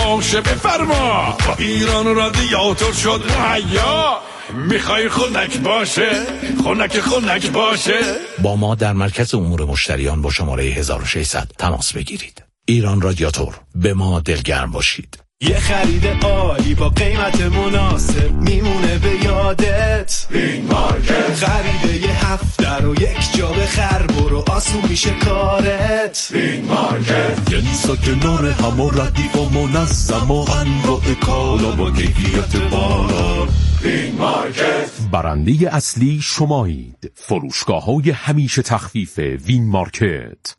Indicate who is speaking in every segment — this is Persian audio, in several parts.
Speaker 1: باشه بفرما. با ایران رادیاتور شد مهیا. میخوای خنک باشه خنک باشه.
Speaker 2: با ما در مرکز امور مشتریان با شماره 1600 تماس بگیرید. ایران رادیاتور، به ما دلگرم باشید.
Speaker 3: یه خرید عالی با قیمت مناسب میمونه به یادت.
Speaker 1: بینگ مارکت.
Speaker 3: خرید یه هفته رو یک جا بخر برو آسون میشه کارت.
Speaker 1: بینگ مارکت.
Speaker 3: جنسا کنار هم و ردیف و منظم و انواع کالا با کیفیت بالا.
Speaker 1: بینگ مارکت.
Speaker 4: برنده اصلی شمایید. فروشگاه‌های همیشه تخفیف وین مارکت.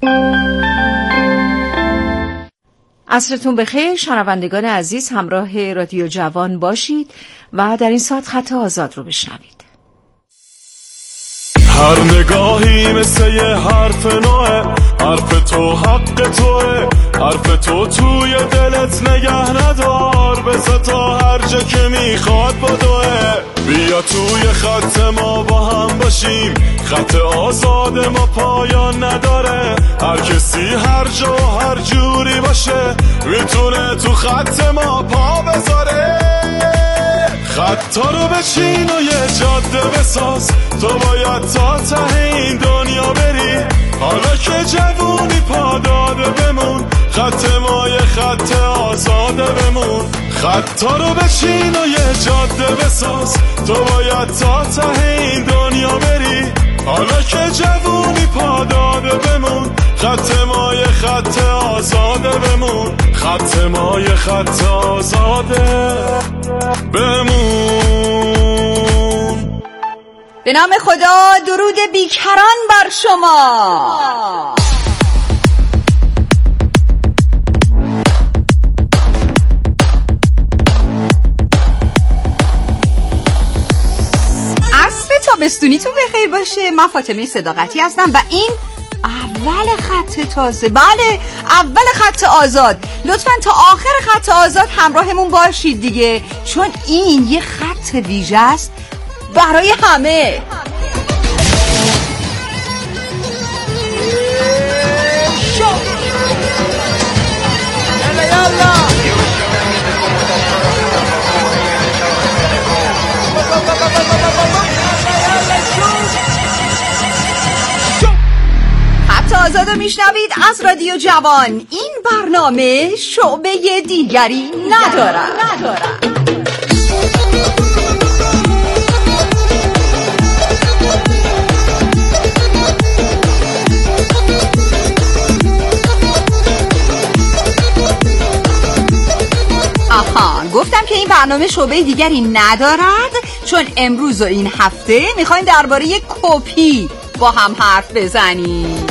Speaker 5: عصرتون بخیر شنوندگان عزیز، همراه رادیو جوان باشید و در این ساعت خط آزاد رو بشنوید.
Speaker 3: هر نگاهی مثل یه حرف نوه، حرف تو حق توه، حرف تو توی دلت نگه ندار، بذار تا هر جا که میخواد بدوه. بیا توی خط ما با هم باشیم، خط آزاد ما پایان نداره، هر کسی هر جا هر جوری باشه میتونه تو خط ما پا بذاره. خطا رو بچین و یه جاده بساز، تو باید تا ته این دنیا بری، حالا که جوونی پا داده بمون، خط ما یه خط آزاده بمون. خطا رو بچین و یه جاده بساز، تو باید تا ته این دنیا بری، حالا که جوونی پا داده بمون، خط ما یه خط آزاده بمون، خط ما یه خط آزاده بمون.
Speaker 5: به نام خدا، درود بیکران بر شما. عصر تابستونیتون بخیر باشه. من فاطمه صداقتی هستم و این اول خط تازه، بله اول خط آزاد. لطفاً تا آخر خط آزاد همراهمون باشید دیگه، چون این یه خط ویژه است برای همه. خط آزاد رو میشنوید از رادیو جوان. این برنامه شعبه دیگری ندارد. آها، گفتم که این برنامه شعبه دیگری ندارد چون امروز و این هفته میخوایم درباره کپی با هم حرف بزنیم.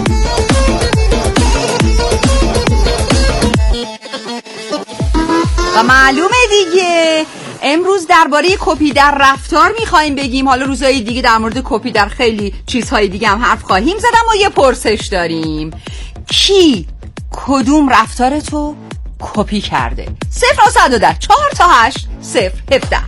Speaker 5: و معلومه دیگه امروز درباره کپی در رفتار میخوایم بگیم. حالا روزهای دیگه در مورد کپی در خیلی چیزهای دیگه هم حرف خواهیم زد، اما یه پرسش داریم: کی کدوم رفتارتو کپی کرده؟ 0910 4 تا 8 017.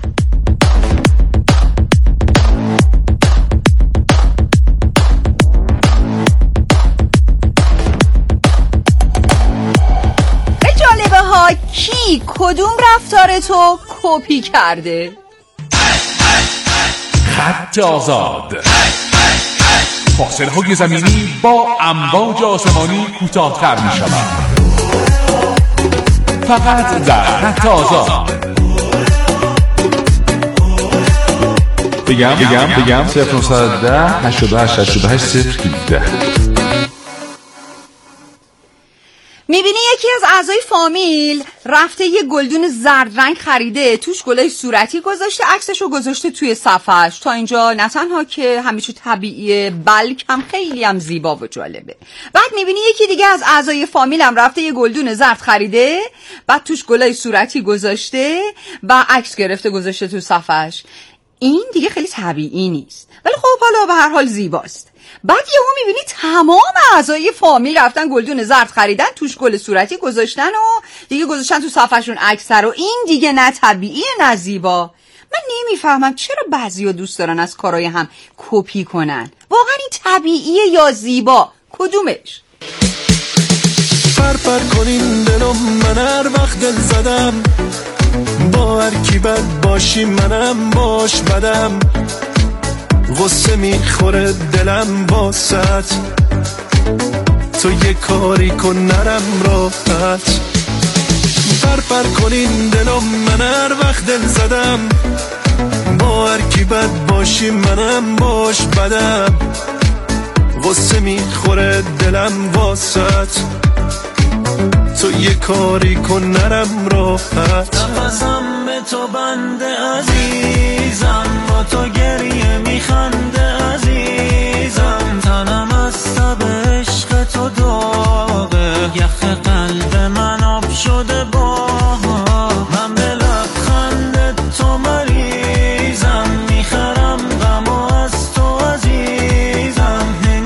Speaker 5: به جالبه ها، کی کدوم رفتارتو کپی کرده؟
Speaker 4: خط آزاد. فاصله های زمینی با امواج آسمانی کوتاه‌تر می شود. فقط در خط آزاد. بگم 0910 88 88 017.
Speaker 5: میبینی یکی از اعضای فامیل رفته یه گلدون زرد رنگ خریده، توش گلای صورتی گذاشته، عکسشو گذاشته توی صفحش. تا اینجا نه تنها که همیشه طبیعیه، بلکه هم خیلی هم زیبا و جالبه. بعد میبینی یکی دیگه از اعضای فامیل هم رفته یه گلدون زرد خریده، بعد توش گلای صورتی گذاشته و عکس گرفته گذاشته تو صفحش. این دیگه خیلی طبیعی نیست، ولی خب حالا به هر حال زیباست. بعد یهو میبینی تمام اعضای فامیل رفتن گلدون زرد خریدن، توش گل صورتی گذاشتن و دیگه گذاشتن تو صفحشون عکس رو. این دیگه نه طبیعیه نه زیبا. من نمیفهمم چرا بعضیا دوست دارن از کارهای هم کپی کنن. واقعا این طبیعیه یا زیبا؟ کدومش؟
Speaker 3: پر کنین دلم من هر وقت دل زدم، با هر کی بد باشی منم باش بدم، غصه میخوره دلم واسط، تو یه کاری کن نرم راحت. پر کنین دلم من هر وقت دل زدم، با هر کی بد باشی منم باش بدم، غصه میخوره دلم واسط، تو یه کاری کن نرم راحت.
Speaker 6: نفسم به تو بنده عزیزم، با تو گریه میخنده عزیزم، تنم از تب عشق تو داغه، یخ قلب من آب شده با من، به لبخند تو مریضم، میخرم غم از تو عزیزم،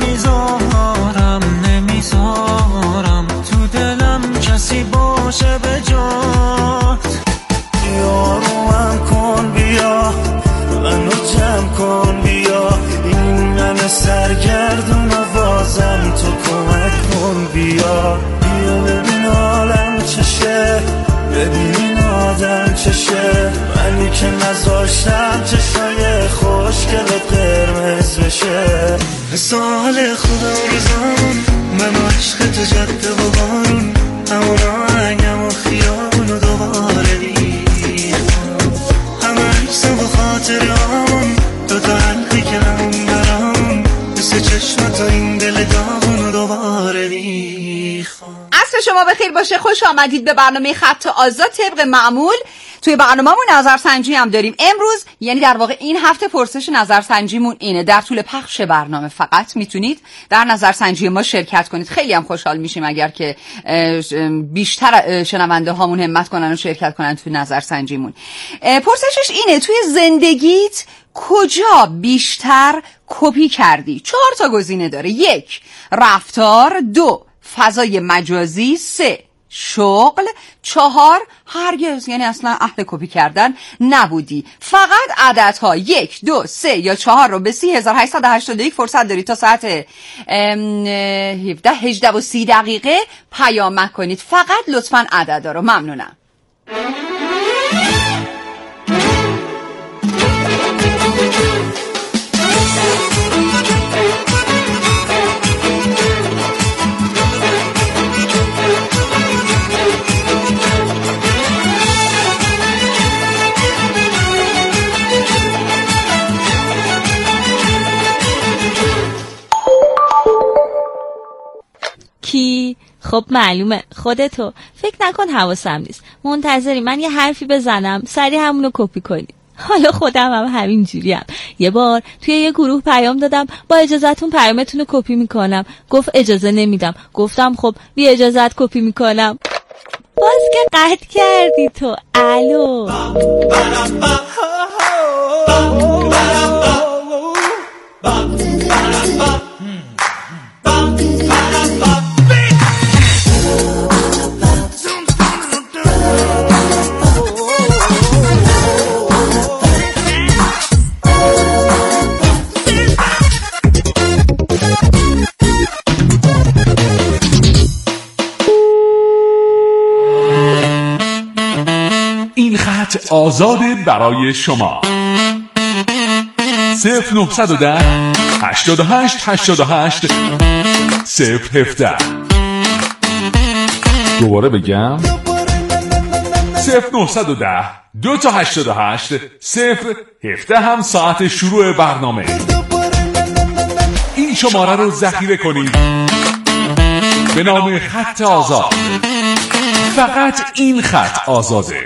Speaker 6: نمیذارم تو دلم کسی باشه به جات. یاروم کن بیا منو جمع کن بیا، این من سرگردون و بازم تو کمک کن بیا. بیا ببین عالم چشه، ببین آدم چشه، منی که نذاشتم چشای خوشگلت قرمز بشه. سال خدا روزان من عشق تو جده و بارون، همون آهنگم و خیابون و دوباره ریختم، همه عکسم و خاطران تو تا حلقی که نمون برام، مثل چشمت و این دل داغون و دوباره ریختم.
Speaker 5: عصر شما بخیر باشه، خوش آمدید به برنامه خط آزاد. طبق معمول توی برنامه‌مون نظرسنجی هم داریم. امروز یعنی در واقع این هفته پرسش نظرسنجیمون اینه: در طول پخش برنامه فقط میتونید در نظرسنجی ما شرکت کنید. خیلی هم خوشحال میشیم اگر که بیشتر شنونده هامون همت کنن و شرکت کنن توی نظرسنجیمون. پرسشش اینه: توی زندگیت کجا بیشتر کپی کردی؟ 4 تا گزینه داره. 1 رفتار، 2 فضای مجازی، 3 شغل، 4 هرگز، یعنی اصلا اهل کپی کردن نبودی. فقط عددها 1 2 3 یا 4 رو به 3881 فرصت دارید تا ساعت 18:30 پیام کنید. فقط لطفاً عددا رو. ممنونم.
Speaker 7: کی؟ خب معلومه خودتو. فکر نکن حواسم نیست، منتظری من یه حرفی بزنم سریع همونو کپی کنی. حالا خودم هم همین جوریم. یه بار توی یه گروه پیام دادم با اجازهتون پیامتون رو کپی میکنم. گفت اجازه نمیدم. گفتم خب بی اجازت کپی میکنم. باز که قطع کردی تو. الو
Speaker 4: این خط آزاده برای شما. 0910 88 88 017. دوباره بگم 0910 2 تا 88 017 هم ساعت شروع برنامه. این شماره رو ذخیره کنید به نام خط آزاد. فقط این خط آزاده.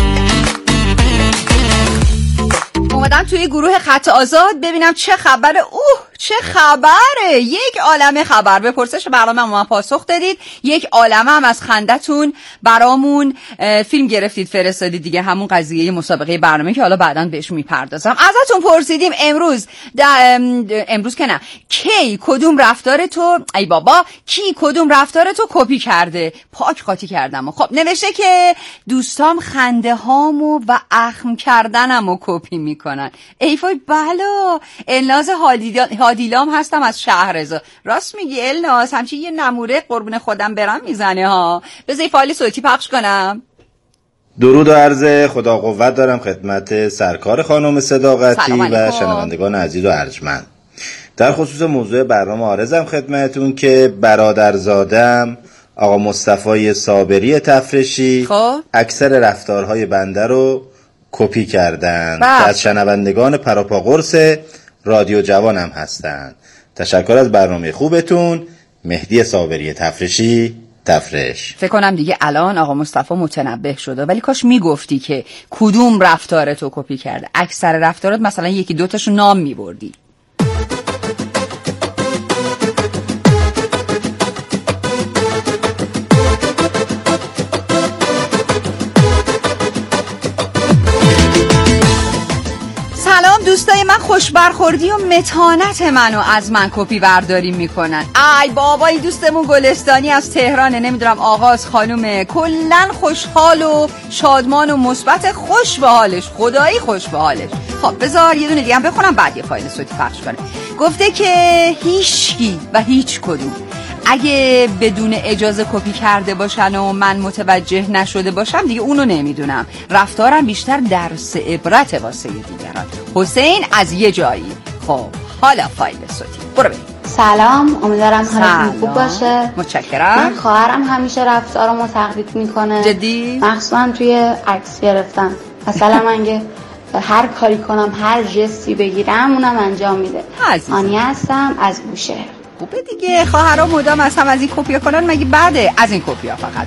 Speaker 5: اومدم توی گروه خط آزاد ببینم چه خبره. چه خبره؟ یک عالمه خبر. به پرسش برنامه ما پاسخ دادید، یک عالمه هم از خندتون برامون فیلم گرفتید فرستادید دیگه، همون قضیه مسابقه برنامه که حالا بعداً بهش میپردازم. ازتون پرسیدیم امروز که نه، کی کدوم رفتار تو کدوم رفتار تو کپی کرده؟ پاک قاطی کردم. خب نوشته که دوستام خنده هامو و اخم کردنمو کپی میکنن. ای وای بلا. الناز عادیلام هستم از شهرزاد. راست میگی الناس، همچین یه نموره قربون خودم برم میزنه ها. بذاری فایل صوتی پخش کنم.
Speaker 8: درود و عرض خدا قوت دارم خدمت سرکار خانم صداقتی و شنوندگان عزیز و ارجمند. در خصوص موضوع برنامه عارضم خدمتون که برادرزادم آقا مصطفی صابری تفرشی اکثر رفتارهای بنده رو کپی کردن که از شنوندگان پراپا قرص رادیو جوانم هستن. تشکر از برنامه خوبتون. مهدی صابری تفرشی تفرش.
Speaker 5: فکر کنم دیگه الان آقا مصطفی متنبه شده، ولی کاش میگفتی که کدوم رفتارتو کپی کرده. اکثر رفتارات مثلا یکی دوتاشو نام میبردی. دوستای من خوش برخوردی و متانت منو از من کپی برداری میکنن. ای بابا این دوستمون گلستانی از تهرانه، نمیدونم آغاز خانومه، کلن خوشحال و شادمان و مثبت، خوش به حالش، خدایی خوش به حالش. خب بذار یه دونه دیگه هم بخونم بعد یه فایل صوتی پخش کنه. گفته که هیچکی و هیچ کدوم اگه بدون اجازه کپی کرده باشن و من متوجه نشده باشم دیگه اونو نمیدونم. رفتارم بیشتر درس عبرت واسه دیگران. حسین از یه جایی. خب حالا فایل صوتی برو بریم.
Speaker 9: سلام، امیدوارم حالتون خوب باشه.
Speaker 5: متشکرم.
Speaker 9: من خواهرم همیشه رفتارمو تقلید میکنه.
Speaker 5: جدی؟
Speaker 9: مخصوصا توی عکس گرفتن. مثلا من هر کاری کنم، هر جستی بگیرم اونم انجام میده. آنی هستم از بوشهر.
Speaker 5: خوبه دیگه، خواهرها مدام از هم از این کپیا کنن، مگه بعده از این کپیا فقط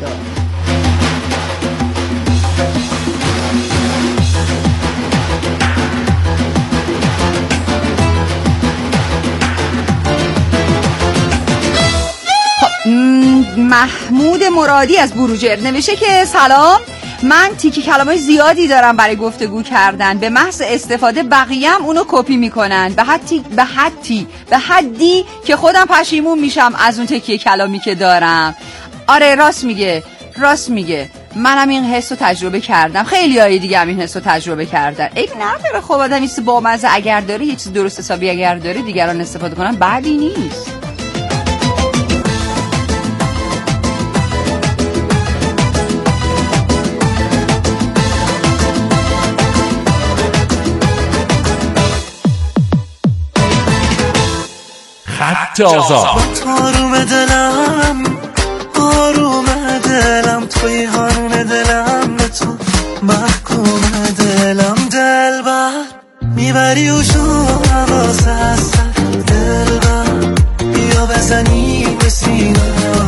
Speaker 5: محمود مرادی از بروجرد نوشته که سلام، من تیکی کلمای زیادی دارم برای گفتگو کردن، به محض استفاده بقیه هم اونو کپی میکنن به حدی که خودم پشیمون میشم از اون تیکی کلامی که دارم. آره راست میگه منم این حس رو تجربه کردم، خیلی هایی دیگه هم این حس رو تجربه کردن. ای نداره خب آدم ایست با مزه اگر داره، یه چیز درست حسابی اگر داره دیگران استفاده کنن بعدی نیست.
Speaker 4: خط آزاد.
Speaker 6: آروم دلم توی هارون دلم، به تو محکوم دلم، دلبر میبری و شو حواس هستن، دلبر بیا بزنی به سینه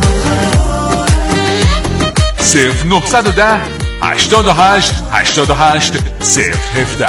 Speaker 4: 0910 88 88 017.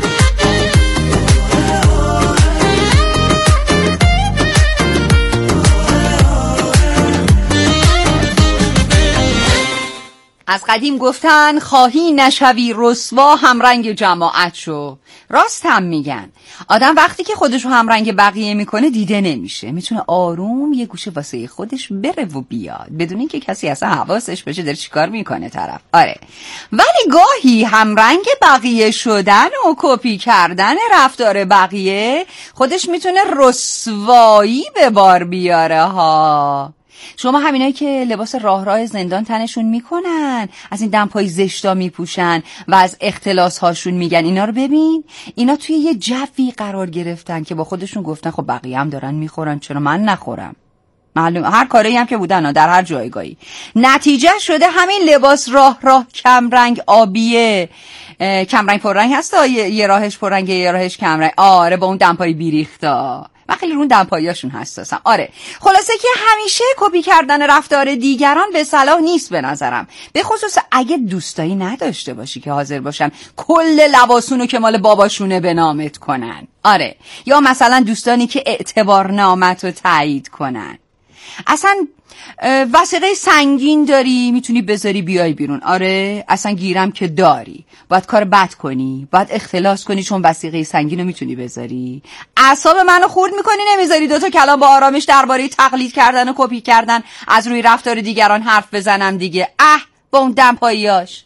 Speaker 5: از قدیم گفتن خواهی نشوی رسوا همرنگ جماعت شو. راست هم میگن. آدم وقتی که خودشو همرنگ بقیه میکنه دیده نمیشه، میتونه آروم یه گوشه واسه خودش بره و بیاد بدون اینکه کسی اصلا حواسش باشه داره چیکار میکنه طرف. آره، ولی گاهی همرنگ بقیه شدن و کپی کردن رفتار بقیه خودش میتونه رسوایی به بار بیاره ها. شما همینایی که لباس راه زندان تنشون میکنن، از این دمپای زشتا میپوشن و از اختلاس هاشون میگن، اینا رو ببین، اینا توی یه جوی قرار گرفتن که با خودشون گفتن خب بقیه هم دارن میخورن چرا من نخورم. معلوم هر کاری هم که بودن در هر جایگاهی نتیجه شده همین لباس راه کمرنگ آبیه، کمرنگ پررنگ هستا، یه راهش پررنگه یه راهش کمرنگ. آره با اون دمپای بیریختا، من خیلی رون دمپاییاشون حساسم. آره خلاصه که همیشه کپی کردن رفتار دیگران به صلاح نیست به نظرم، به خصوص اگه دوستایی نداشته باشی که حاضر باشن کل لباسونو که مال باباشونه به نامت کنن. آره، یا مثلا دوستانی که اعتبار نامت رو تایید کنن. اصلا وثیقه سنگین داری میتونی بذاری بیای بیرون. آره اصلا گیرم که داری، باید کار بد کنی، باید اختلاس کنی چون وثیقه سنگین رو میتونی بذاری. اعصاب منو خورد میکنی نمیذاری دوتا کلام با آرامش درباره تقلید کردن و کپی کردن از روی رفتار دیگران حرف بزنم دیگه. با اون دمپاییاش.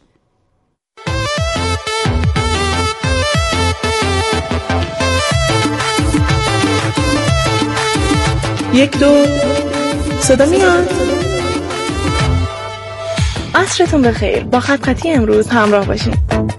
Speaker 10: 1 2 صدا میاد؟ عصرتون بخیر. با خط خطی امروز همراه باشین.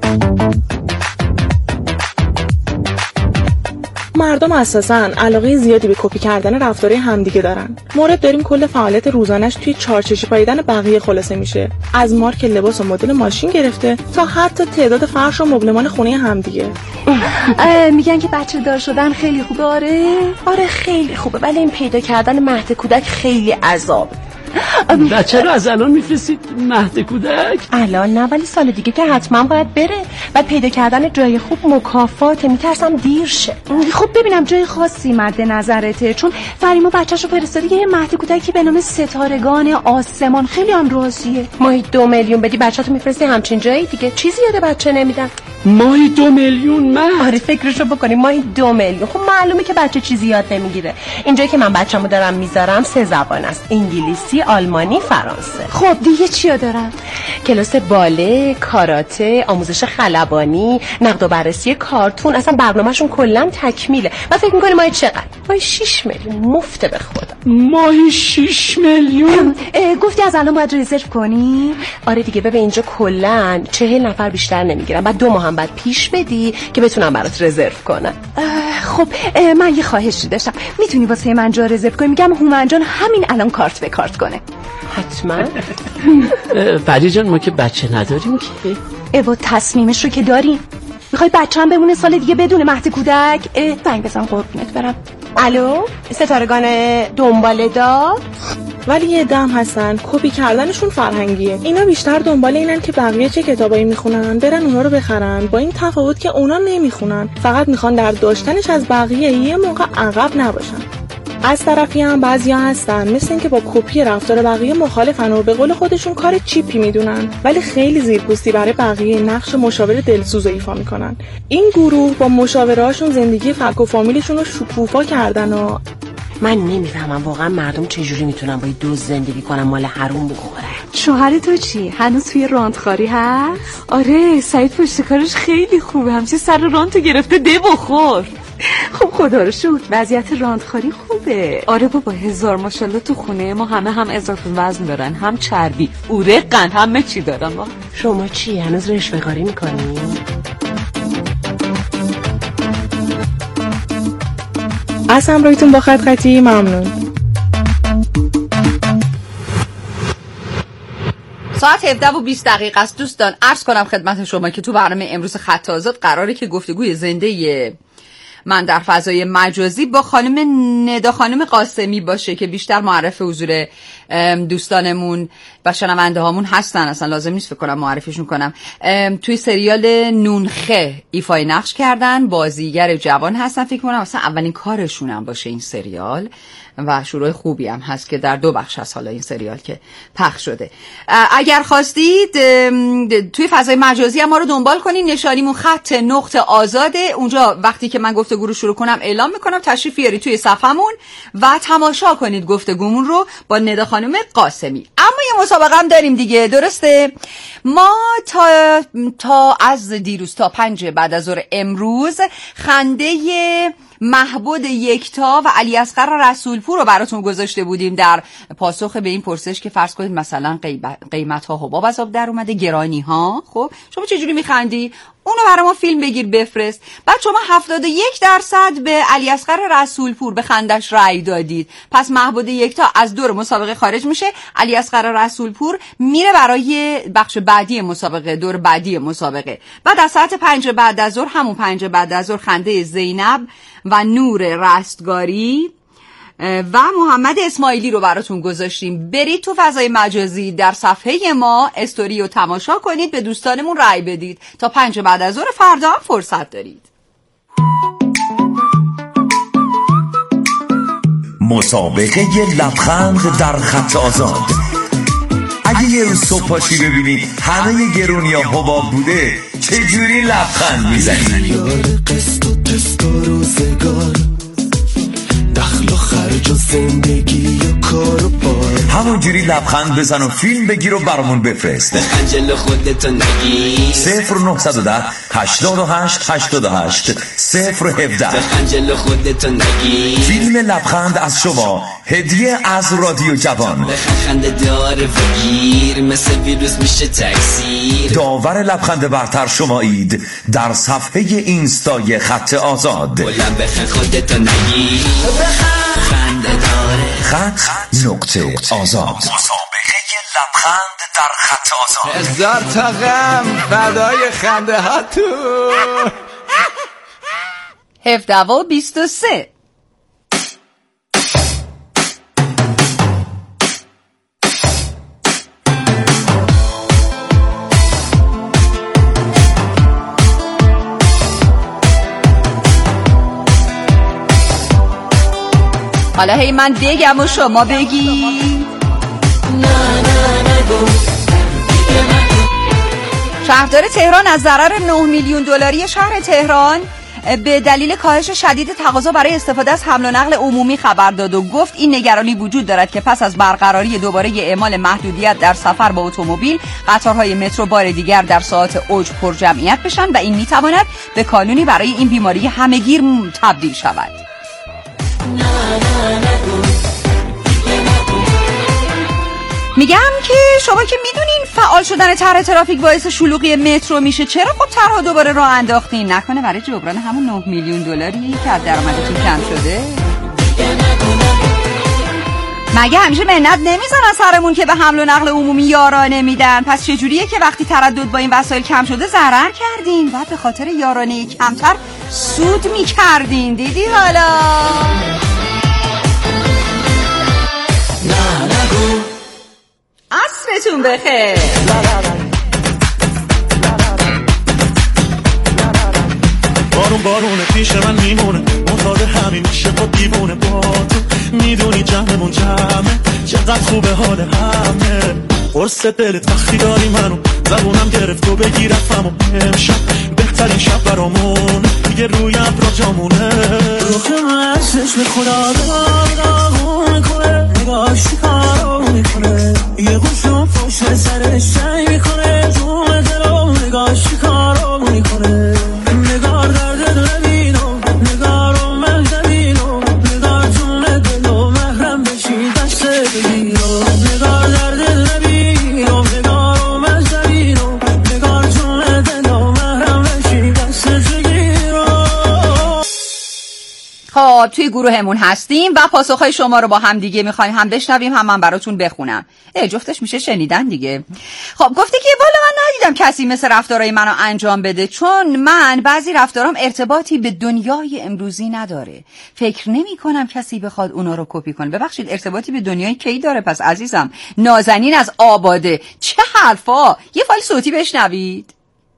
Speaker 10: مردم اساساً علاقه زیادی به کپی کردن رفتارهای همدیگه دارن. مورد داریم کل فعالیت روزانه‌اش توی چارچشی پاییدن بقیه خلاصه میشه. از مارک لباس و مدل ماشین گرفته تا حتی تعداد فرش و مبلمان خونه همدیگه.
Speaker 11: میگن که بچه دار شدن خیلی خوبه. آره خیلی خوبه، ولی این پیدا کردن مهد کودک خیلی عذاب.
Speaker 12: بچه رو از الان میفرستید مهد کودک؟
Speaker 11: الان نه، ولی سال دیگه که حتما باید بره. و پیدا کردن جای خوب مکافاته، میترسم دیر شه.
Speaker 13: خب ببینم جای خاصی مد نظرته؟ چون فریما بچه‌شو فرستاده یه مهد کودکی به نام ستارگان آسمان، خیلی هم راضیه.
Speaker 11: ماهی 2 میلیون بدی بچه‌تو میفرستی همچین جایی دیگه. چیزی یاد بچه نمیدن.
Speaker 12: ماهی 2 میلیون مهد؟
Speaker 11: آره فکرشو بکنیم، ماهی 2 میلیون. خب معلومه که بچه چیزی یاد نمیگیره. اینجایی که من بچه‌مو دارم میذارم 3 زبان است: انگلیسی، آلمانی، فرانسه.
Speaker 13: خب دیگه چیا دارن؟
Speaker 11: کلاس باله، کاراته، آموزش خلبانی، نقد و بررسی کارتون. اصلا برنامه‌شون کلا تکمیله. من فکر می‌کنم ماهی چقدر؟ ماهی 6 میلیون مفته به خدا.
Speaker 12: ماهی 6 میلیون؟
Speaker 13: گفتی از الان باید رزرو کنی؟
Speaker 11: آره دیگه. ببین اینجا کلا 40 نفر بیشتر نمیگیرن. بعد 2 ماه هم باید پیش بدی که بتونم برات رزرو کنم.
Speaker 13: خب من یه خواهشی داشتم. میتونی واسه من جا رزرو کنی؟ میگم هومن جان همین الان کارت به کارت کنه.
Speaker 11: حتما.
Speaker 12: فرید جان ما که بچه نداریم که.
Speaker 13: ایوا تصمیمش رو که داریم. میخوای بچه‌م بمونه سال دیگه بدون مهد کودک؟ زنگ بزن قربونت برم.
Speaker 11: الو ستارگان دنباله دار؟
Speaker 10: ولی یه دم هستن کپی کردنشون فرهنگیه. اینا بیشتر دنبال اینن که بقیه چه کتابایی میخونن برن اونا رو بخرن، با این تفاوت که اونا نمیخونن، فقط میخوان در داشتنش از بقیه یه موقع عقب نباشن. از طرفی هم بعضیا هستن مثل این که با کپی رفتار بقیه مخالفن و به قول خودشون کار چیپی میدونن، ولی خیلی زیرپوستی برای بقیه نقش مشاور دلسوز ایفا میکنن. این گروه با مشاورهاشون زندگی فک و فامیلشون رو شکوفا کردن و
Speaker 11: من نمیفهمم واقعا مردم چجوری میتونن با دو زندگی کنن مال حروم بخورن.
Speaker 13: شوهر تو چی؟ هنوز توی راندخاری هست؟ آره سعید پشت کارش خیلی خوبه، همچه سر راندتو گرفته ده بخور. خب خدا رو شکر وضعیت راندخاری خوبه. آره بابا 1000 ماشاءالله تو خونه ما همه هم اضافه وزن دارن، هم چربی، اورقن، همه چی دارن.
Speaker 11: شما چی هنوز رشوه کاری میکنی؟
Speaker 10: از همراهیتون با خط خطی ممنون.
Speaker 5: ساعت 17:20 است. دوستان عرض کنم خدمت شما که تو برنامه امروز خط آزاد قراره که گفتگوی زنده من در فضای مجازی با خانم ندا خانم قاسمی باشه که بیشتر معرف حضور دوستانمون و شنونده هامون هستن. اصلا لازم نیست فکر کنم معرفیشون کنم. توی سریال نونخه ایفای نقش کردن، بازیگر جوان هستن. فکر کنم اصلا اولین کارشون هم باشه این سریال و شروع خوبی هم هست که در 2 بخش از حالا این سریال که پخش شده. اگر خواستید توی فضای مجازی هم ما رو دنبال کنین. نشانیمون خط نقطه آزاده. اونجا وقتی که من گفتگو رو شروع کنم اعلام میکنم، تشریف بیارید توی صفحمون و تماشا کنید گفتگومون رو با ندا خانم قاسمی. اما یه مسابقه هم داریم دیگه، درسته؟ ما تا از دیروز تا 5 بعد از ظهر امروز خنده محبود یکتا و علی اصغر رسولپور رو براتون گذاشته بودیم در پاسخ به این پرسش که فرض کنید مثلا قیمت ها حباب از آب در اومده، گرانی ها. خب شما چجوری میخندی؟ اونو برای ما فیلم بگیر بفرست. بعد شما 71% به علی اصغر رسولپور به خندش رأی دادید. پس محبود یکتا از دور مسابقه خارج میشه. علی اصغر رسولپور میره برای بخش بعدی مسابقه، دور بعدی مسابقه. بعد از ساعت 5 بعد از ظهر، همون 5 بعد از ظهر، خنده زینب و نور رستگاری و محمد اسماعیلی رو براتون گذاشتیم. برید تو فضای مجازی در صفحه ما استوری رو تماشا کنید، به دوستانمون رأی بدید. تا 5 بعد از ظهر فردا هم فرصت دارید.
Speaker 14: مسابقه لبخند در خط آزاد. اگه یه روز صبح پاشی ببینی همه گرونی ها حباب بوده، چجوری لبخند میزنی؟
Speaker 6: دخل و خرج و زندگی و کار و بار.
Speaker 14: همونجوری لبخند بزن و فیلم بگیر و برامون بفرست.
Speaker 6: خجل خودتو نگیر.
Speaker 14: 0910 88 88 017.
Speaker 6: خجل خودتو نگیر.
Speaker 14: فیلم لبخند از شما هدیه از رادیو جوان.
Speaker 6: خنده داره وگیر مثل ویروس میشه تکثیر.
Speaker 14: داور لبخند برتر شمایید در صفحه اینستای خط آزاد.
Speaker 6: بلند بخن خودتو نگیر. خنده داره
Speaker 14: خط نقطه آزاد. مسابقه لبخند در خط آزاد.
Speaker 15: 1000 تا غم فدای خنده ها تو
Speaker 5: 17 و 23. حالا هی من بگم و شما بگی. شهردار تهران از ضرر 9 میلیون دلاری شهر تهران به دلیل کاهش شدید تقاضا برای استفاده از حمل و نقل عمومی خبر داد و گفت این نگرانی وجود دارد که پس از برقراری دوباره اعمال محدودیت در سفر با اتومبیل قطارهای مترو بار دیگر در ساعات اوج پر جمعیت بشن و این میتواند به کانونی برای این بیماری همهگیر تبدیل شود. میگم که شما که میدونین فعال شدن طرح ترافیک باعث شلوغی مترو میشه، چرا خب طرحو دوباره راه انداختین؟ نکنه برای جبران همون 9 میلیون دلاری که از درآمدتون کم شده؟ مگه همیشه منت نمیزنن سرمون که به حمل و نقل عمومی یارانه میدن؟ پس چجوریه که وقتی تردد با این وسایل کم شده ضرر کردین؟ باید به خاطر یارانه کمتر سود میکردین. دیدی حالا؟ عصرتون بخیر.
Speaker 3: بارونه پیش من میمونه معتاد همین میشه با دیوونه با تو میدونی جمعمون جمعه چقدر خوبه حال همه قرص دلت وقتی داری منو زبونم گرفت و بگیرفتم و امشب بهترین شب برامون دیگه روی ابرا جامونه روح من چشم خدا داغون میکنه نگاهش کارو میکنه یه گوشم پشت سرش سعی میکنه جون دلو نگاهش کارو میکنه نگار درد نبینو نگارو من نبینو نگار جون دلو محرم بشی دست بگیرو نگار درد نبینو نگارو من نبینو نگار جون دلو محرم بشی دست بگیرو.
Speaker 5: خب توی گروهمون هستیم و پاسخهای شما رو با هم دیگه میخوایم هم بشنویم هم من براتون بخونم. جفتش میشه شنیدن دیگه. خب گفته که والا من ندیدم کسی مثل رفتارهای منو انجام بده، چون من بعضی رفتارام ارتباطی به دنیای امروزی نداره. فکر نمی کنم کسی بخواد اونا رو کپی کنه. ببخشید ارتباطی به دنیای کی داره پس عزیزم؟ نازنین از آباده. چه حرفا؟ یه فایل صوتی بشنوید.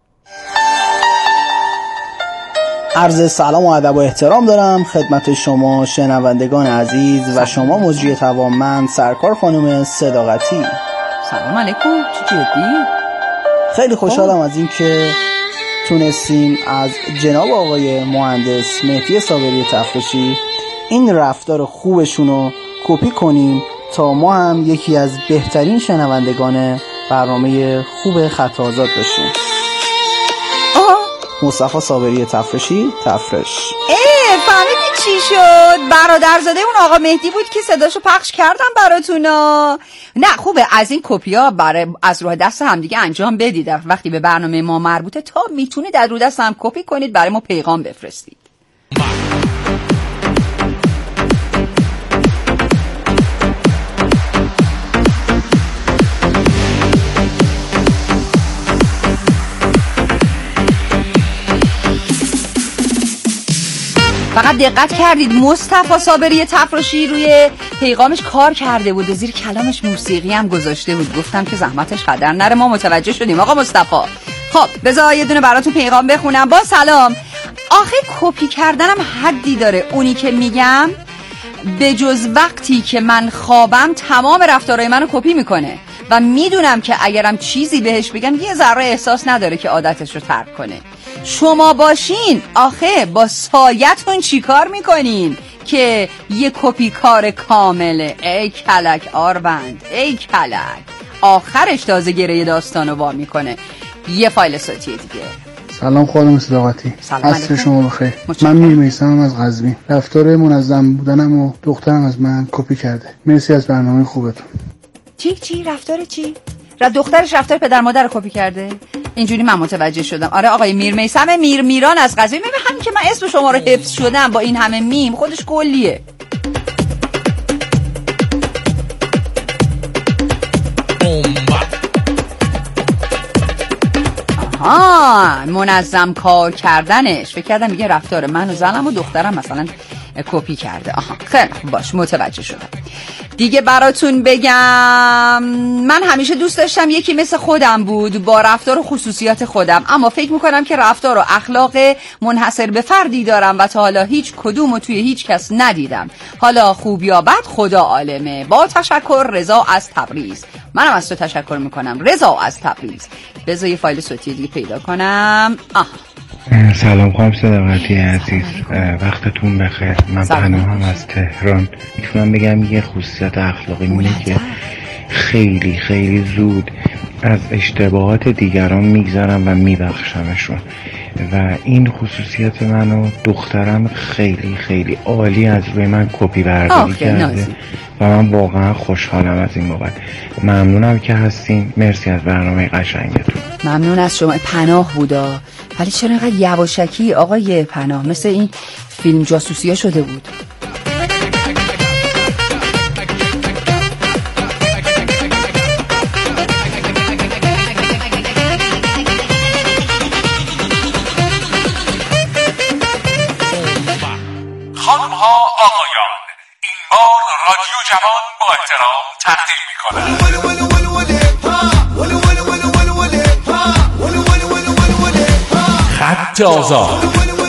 Speaker 16: عرض سلام و ادب و احترام دارم خدمت شما شنوندگان عزیز و شما مجری توانمند سرکار خانم صداقتی.
Speaker 5: سلام علیکم. چی جدی؟
Speaker 16: خیلی خوشحالم از این که تونستیم از جناب آقای مهندس مهدی صابری تفرشی این رفتار خوبشون رو کپی کنیم تا ما هم یکی از بهترین شنوندگان برنامه خوب خط آزاد باشیم. مصطفی صابری تفرشی تفرش.
Speaker 5: فهمیدی چی شد؟ برادرزاده اون آقا مهدی بود که صداشو پخش کردم براتونا. نه خوبه از این کپیا برای از روی دست هم دیگه انجام بدید. وقتی به برنامه ما مربوطه تا میتونید از روی دست هم کپی کنید برای ما پیغام بفرستید. فقط دقت کردید مصطفی صابری تفرشی روی پیغامش کار کرده بود و زیر کلامش موسیقی هم گذاشته بود. گفتم که زحمتش هدر نره. ما متوجه شدیم آقا مصطفی. خب بذار یه دونه براتون پیغام بخونم. با سلام. آخه کپی کردنم حدی داره. اونی که میگم به جز وقتی که من خوابم تمام رفتارهای منو کپی میکنه و میدونم که اگرم چیزی بهش بگم یه ذره احساس نداره که عادتش رو ترک کنه. شما باشین آخه با سایتون چی کار میکنین؟ که یه کپی کار کامله. ای کلک آربند، ای کلک. آخرش تازه گره داستانو وا میکنه. یه فایل صوتی دیگه.
Speaker 17: سلام خانم صداقتی، عصر شما بخیر. من میرمیسم از قزوین. رفتار منظم بودنم و دخترم از من کپی کرده. مرسی از برنامه خوبتون.
Speaker 5: چی رفتار چی؟ دخترش رفتار پدر مادر رو کپی کرده؟ اینجوری من متوجه شدم. آره آقای میرمیسم میران از قزوین. همین که من اسم شما رو حفظ شدم با این همه میم خودش کلیه. منظم کار کردنش. فکر کردم میگه رفتار من و زنم و دخترم مثلا کپی کرده. خیلی باش، متوجه شدم. دیگه براتون بگم من همیشه دوست داشتم یکی مثل خودم بود با رفتار و خصوصیات خودم، اما فکر میکنم که رفتار و اخلاق منحصر به فردی دارم و تا حالا هیچ کدومو توی هیچ کس ندیدم. حالا خوب یا بد خدا عالمه. با تشکر، رضا از تبریز. منم از تو تشکر میکنم رضا از تبریز. بذار یه فایل صوتی دیگه پیدا کنم.
Speaker 18: سلام خانم صداقتی عزیز، وقتتون بخیر. من پناهم از تهران. میتونم بگم یه خصوصیت اخلاقی اینه که خیلی خیلی زود از اشتباهات دیگران میگذرم و میبخشمشون و این خصوصیت منو دخترم خیلی خیلی عالی از روی من کپی برداری کرده و من واقعا خوشحالم از این بابت. ممنونم که هستین. مرسی از برنامه قشنگتون.
Speaker 5: ممنون از شما. پناه بودا، ولی چرا اینقدر یواشکی آقای پناه؟ مثل این فیلم جاسوسی ها شده بود.
Speaker 4: خانم ها آقایان، این بار رادیو جوان با احترام تقدیم میکنه خط آزاد.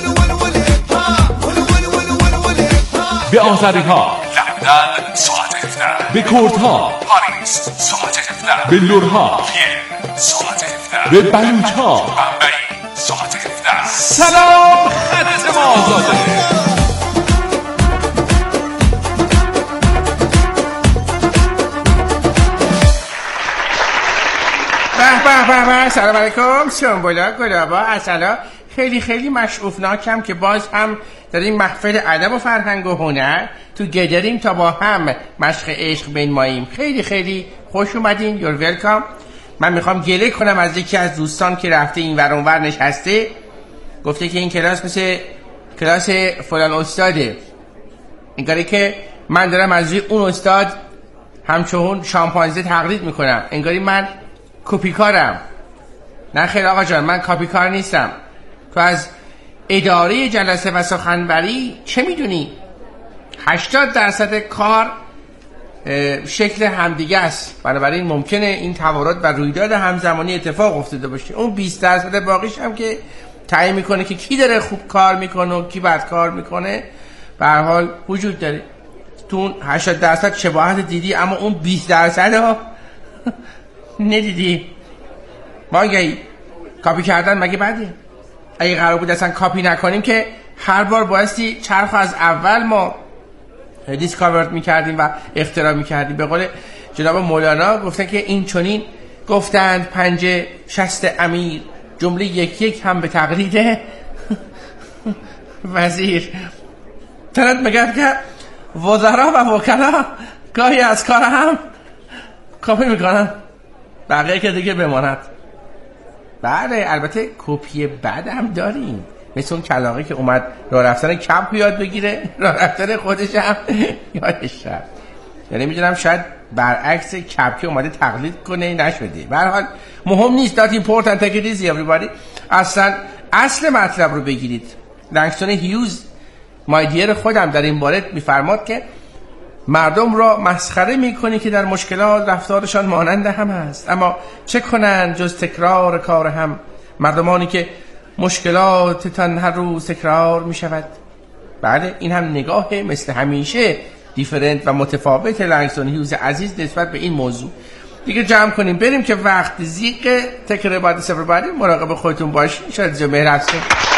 Speaker 4: به آذری ها لندن ساعت 17، به کرد ها پاریس ساعت 17، به لور ها کیف ساعت 17، به بلوچ ها بمبئی ساعت 17. سلام، خط ما آزاده.
Speaker 19: به سلام علیکم. سنبولا گلابا اصلا خیلی خیلی مشعوفناکم که باز هم در این محفل ادب و فرهنگ و هنر تو گدریم تا با هم مشق عشق بنماییم. خیلی خیلی خوش اومدین. یور ویلکام. من میخوام گله کنم از یکی از دوستان که رفته این ور اون ور نشسته، گفته که این کلاس مثل کلاس فلان استاده، انگاری که من دارم از روی اون استاد همچون شامپانزه تقلید میکنم، انگاری من کپیکارم. نه خیر آقا جان، من کپیکار نیستم. تو از اداره جلسه و سخنوری چه میدونی؟ 80% کار شکل همدیگه است، بنابراین ممکنه این تورات و رویداد همزمانی اتفاق افتاده باشه. اون 20% باقیش هم که تعیین میکنه که کی داره خوب کار میکنه و کی بد کار میکنه به هر حال وجود داره. تو اون 80% شباهت دیدی، اما اون 20% ها ندیدی. مانگهی کاپی کردن مگه بده؟ اگه قرار بود اصلا کاپی نکنیم که هر بار بایستی چرخ از اول ما دیسکاورد میکردیم و اختراع میکردیم. به قول جناب مولانا گفتن که این چنین گفتند پنجه شست امیر، جمله یک یک هم به تقلید وزیر. تنت میگه که وزرا و وکلا گاهی از کار هم کاپی میکنن، بقیه که دیگه بماند. بله البته کپی بد هم داریم، مثل اون کلاغی که اومد راه رفتن کپ یاد بگیره، راه رفتن خودش هم یادش رفت. یعنی میدونم شاید برعکس کپی اومده تقلید کنه نشده. به هر حال مهم نیست. Not important. take it easy everybody. اصل مطلب رو بگیرید. لنگستون هیوز مایدیر خودم در این باره میفرماد که مردم را مسخره میکنی که در مشکلات رفتارشان مانند هم هست، اما چه کنند جز تکرار کار هم، مردمانی که مشکلاتتان هر روز تکرار میشود. بله این هم نگاه مثل همیشه دیفرنت و متفاوت لنگستون هیوز عزیز نسبت به این موضوع. دیگه جمع کنیم بریم که وقت زیق. تکرار بعد سفر بعدی مراقب خودتون باشین. شاید جمعه رفتیم.